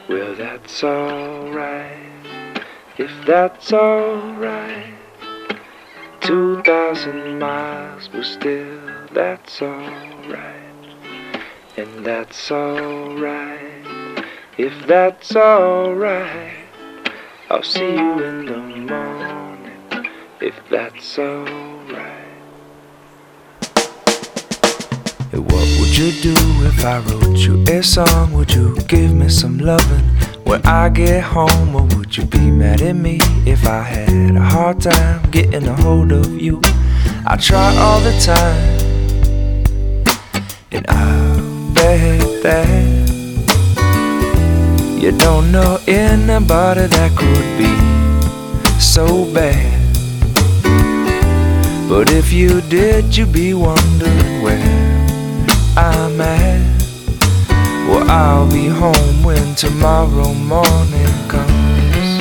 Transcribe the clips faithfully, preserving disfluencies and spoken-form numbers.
Well, that's alright, if that's alright. Two thousand miles, but still that's alright. And that's alright, if that's alright. I'll see you in the morning, if that's alright. What would you do if I wrote you a song? Would you give me some loving when I get home? Or would you be mad at me if I had a hard time getting a hold of you? I try all the time, and I'll bet that you don't know anybody that could be so bad. But if you did, you'd be wondering where I'm at. Well, I'll be home when tomorrow morning comes.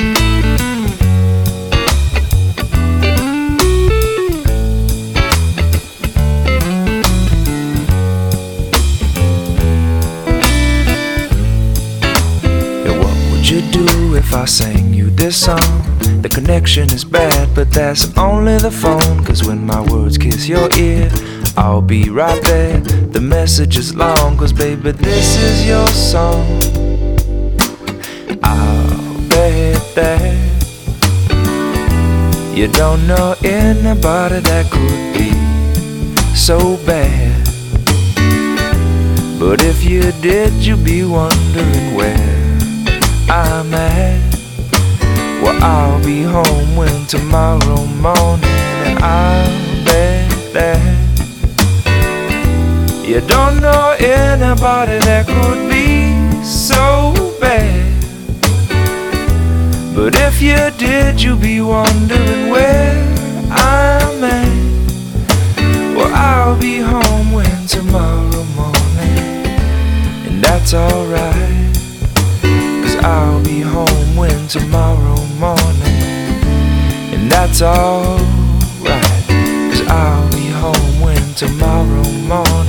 And what would you do if I sang you this song? The connection is bad, but that's only the phone. Cause when my words kiss your ear, I'll be right there. The message is long, cause baby, this is your song. I'll bet that you don't know anybody that could be so bad. But if you did, you'd be wondering where I'm at. Well, I'll be home when tomorrow morning, and I'll bet that you don't know anybody that could be so bad. But if you did, you'd be wondering where I'm at. Well, I'll be home when tomorrow morning, and that's alright. Cause I'll be home when tomorrow morning, and that's alright. Cause I'll be home when tomorrow morning.